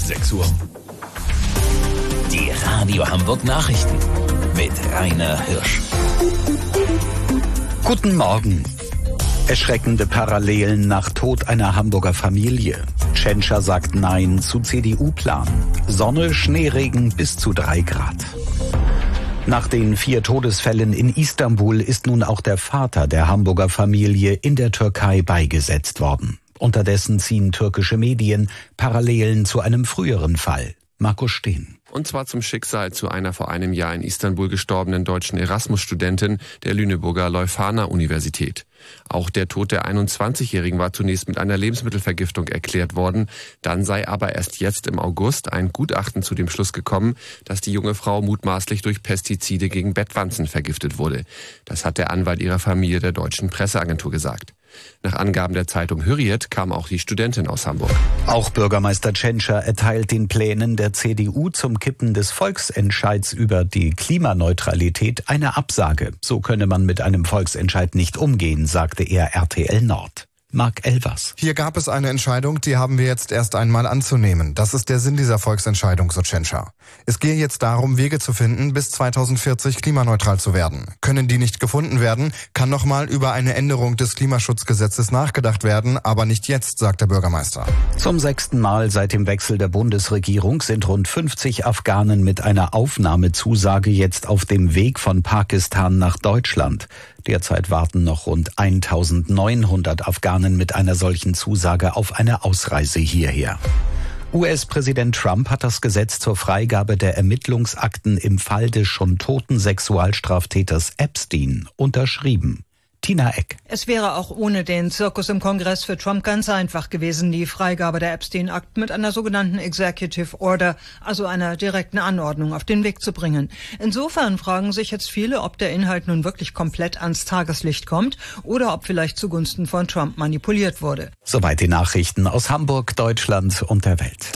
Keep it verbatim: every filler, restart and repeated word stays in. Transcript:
sechs Uhr. Die Radio Hamburg Nachrichten mit Rainer Hirsch. Guten Morgen. Erschreckende Parallelen nach Tod einer Hamburger Familie. Tschentscher sagt Nein zu C D U-Plan. Sonne, Schneeregen bis zu drei Grad. Nach den vier Todesfällen in Istanbul ist nun auch der Vater der Hamburger Familie in der Türkei beigesetzt worden. Unterdessen ziehen türkische Medien Parallelen zu einem früheren Fall. Markus Steen. Und zwar zum Schicksal zu einer vor einem Jahr in Istanbul gestorbenen deutschen Erasmus-Studentin der Lüneburger Leuphana-Universität. Auch der Tod der einundzwanzigjährigen war zunächst mit einer Lebensmittelvergiftung erklärt worden. Dann sei aber erst jetzt im August ein Gutachten zu dem Schluss gekommen, dass die junge Frau mutmaßlich durch Pestizide gegen Bettwanzen vergiftet wurde. Das hat der Anwalt ihrer Familie der deutschen Presseagentur gesagt. Nach Angaben der Zeitung Hürriyet kam auch die Studentin aus Hamburg. Auch Bürgermeister Tschentscher erteilt den Plänen der C D U zum Kippen des Volksentscheids über die Klimaneutralität eine Absage. So könne man mit einem Volksentscheid nicht umgehen, sagte er R T L Nord. Marc Elvers. Hier gab es eine Entscheidung, die haben wir jetzt erst einmal anzunehmen. Das ist der Sinn dieser Volksentscheidung, so Tschentscher. Es gehe jetzt darum, Wege zu finden, bis zweitausendvierzig klimaneutral zu werden. Können die nicht gefunden werden, kann nochmal über eine Änderung des Klimaschutzgesetzes nachgedacht werden, aber nicht jetzt, sagt der Bürgermeister. Zum sechsten Mal seit dem Wechsel der Bundesregierung sind rund fünfzig Afghanen mit einer Aufnahmezusage jetzt auf dem Weg von Pakistan nach Deutschland. Derzeit warten noch rund eintausendneunhundert Afghanen mit einer solchen Zusage auf eine Ausreise hierher. U S-Präsident Trump hat das Gesetz zur Freigabe der Ermittlungsakten im Fall des schon toten Sexualstraftäters Epstein unterschrieben. Tina Eck. Es wäre auch ohne den Zirkus im Kongress für Trump ganz einfach gewesen, die Freigabe der Epstein-Akten mit einer sogenannten Executive Order, also einer direkten Anordnung, auf den Weg zu bringen. Insofern fragen sich jetzt viele, ob der Inhalt nun wirklich komplett ans Tageslicht kommt oder ob vielleicht zugunsten von Trump manipuliert wurde. Soweit die Nachrichten aus Hamburg, Deutschland und der Welt.